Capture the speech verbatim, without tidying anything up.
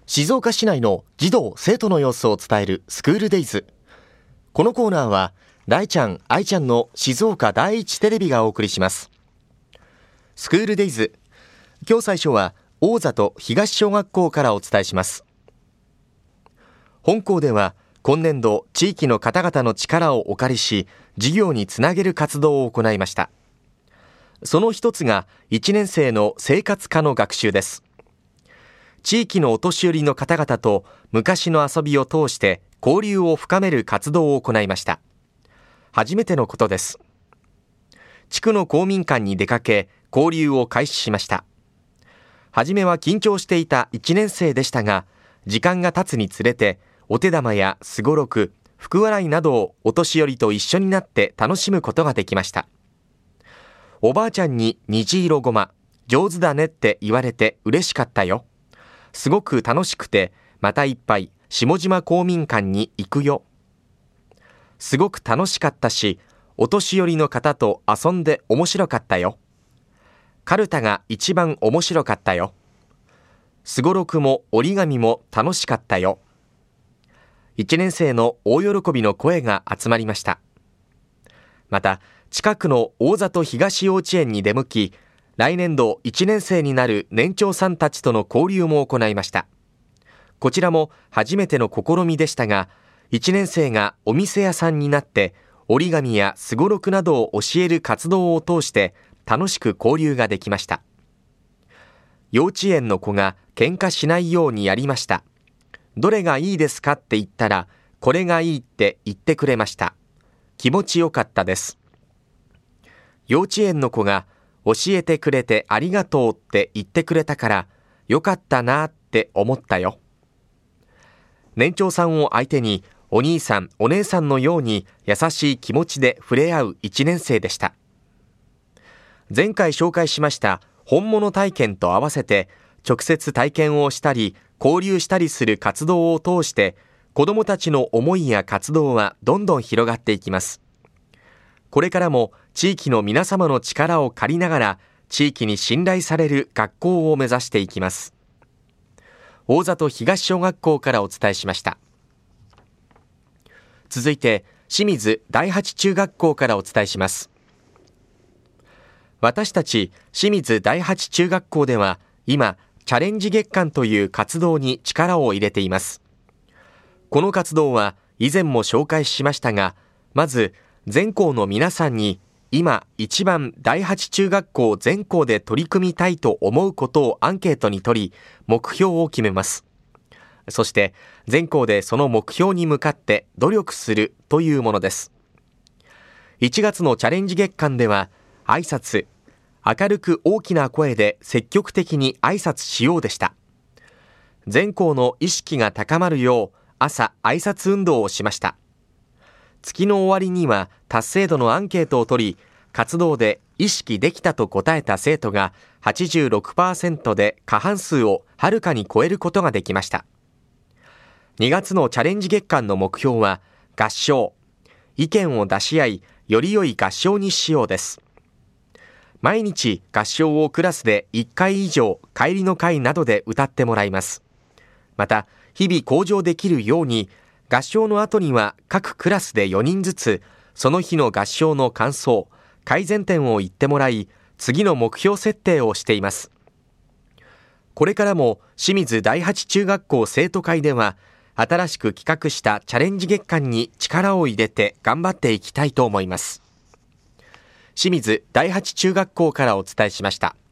静岡市内の児童生徒の様子を伝えるスクールデイズ。このコーナーは大ちゃん、愛ちゃんの静岡第一テレビがお送りします。スクールデイズ、今日最初は大里東小学校からお伝えします。本校では今年度地域の方々の力をお借りし、授業につなげる活動を行いました。その一つがいちねん生の生活科の学習です。地域のお年寄りの方々と昔の遊びを通して交流を深める活動を行いました。初めてのことです。地区の公民館に出かけ、交流を開始しました。はじめは緊張していたいちねん生でしたが、時間が経つにつれて、お手玉やすごろく、福笑いなどをお年寄りと一緒になって楽しむことができました。おばあちゃんに虹色ごま、上手だねって言われて嬉しかったよ。すごく楽しくて、また一杯下島公民館に行くよ。すごく楽しかったし、お年寄りの方と遊んで面白かったよ。カルタが一番面白かったよ。すごろくも折り紙も楽しかったよ。いちねん生の大喜びの声が集まりました。また、近くの大里東幼稚園に出向き、来年度いちねん生になる年長さんたちとの交流も行いました。こちらも初めての試みでしたが、いちねん生がお店屋さんになって折り紙やすごろくなどを教える活動を通して楽しく交流ができました。幼稚園の子が喧嘩しないようにやりました。どれがいいですかって言ったら、これがいいって言ってくれました。気持ちよかったです。幼稚園の子が教えてくれてありがとうって言ってくれたからよかったなって思ったよ。年長さんを相手にお兄さんお姉さんのように優しい気持ちで触れ合ういちねん生でした。前回紹介しました本物体験と合わせて直接体験をしたり交流したりする活動を通して子どもたちの思いや活動はどんどん広がっていきます。これからも地域の皆様の力を借りながら地域に信頼される学校を目指していきます。大里東小学校からお伝えしました。続いて清水第八中学校からお伝えします。私たち清水第八中学校では今チャレンジ月間という活動に力を入れています。この活動は以前も紹介しましたが、まず全校の皆さんに今一番第八中学校全校で取り組みたいと思うことをアンケートに取り目標を決めます。そして全校でその目標に向かって努力するというものです。いちがつのチャレンジ月間では挨拶、明るく大きな声で積極的に挨拶しようでした。全校の意識が高まるよう朝挨拶運動をしました。月の終わりには達成度のアンケートを取り、活動で意識できたと答えた生徒が はちじゅうろくパーセント で過半数をはるかに超えることができました。にがつのチャレンジ月間の目標は合唱、意見を出し合いより良い合唱にしようです。毎日合唱をクラスでいっかい以上帰りの会などで歌ってもらいます。また日々向上できるように合唱の後には各クラスでよにんずつその日の合唱の感想、改善点を言ってもらい次の目標設定をしています。これからも清水第八中学校生徒会では新しく企画したチャレンジ月間に力を入れて頑張っていきたいと思います。清水第八中学校からお伝えしました。